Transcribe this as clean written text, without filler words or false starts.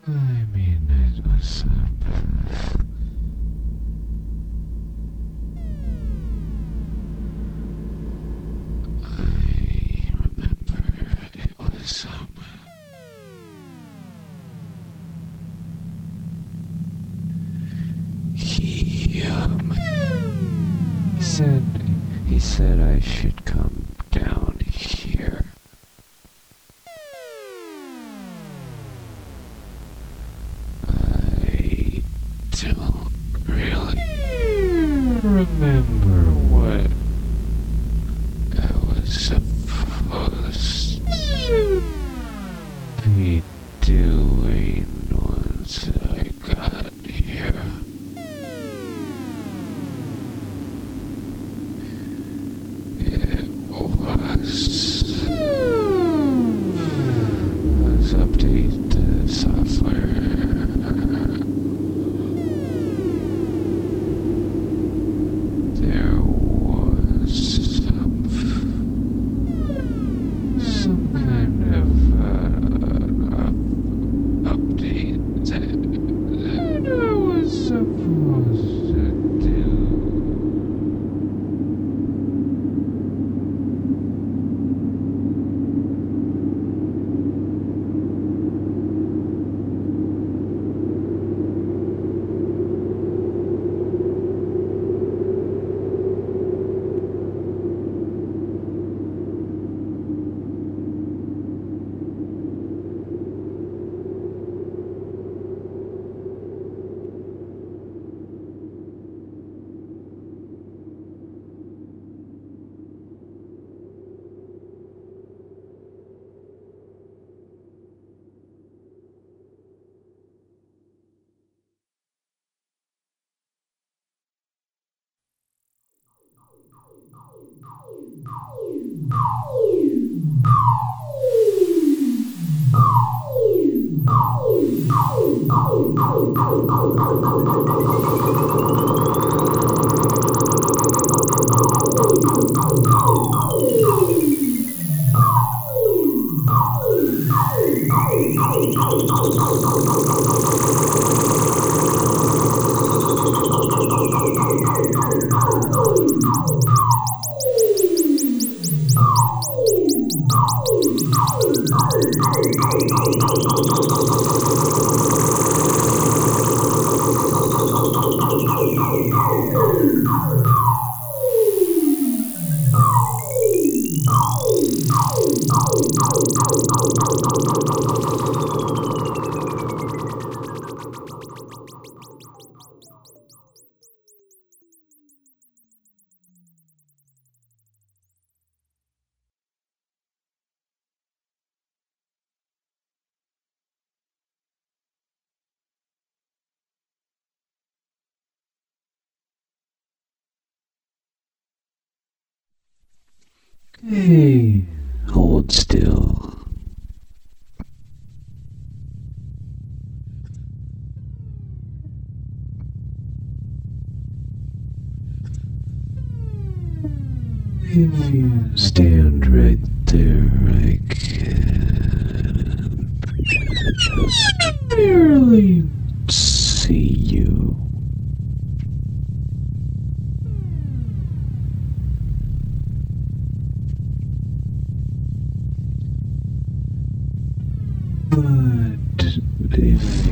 I mean, it was I remember it was he said he said I should come down here. I don't really remember what I was supposed to be doing once I got here. It was update the software. There was some kind of update that I was supposed to do. Hey, hold still. If you stand right there, I can just barely see you. But if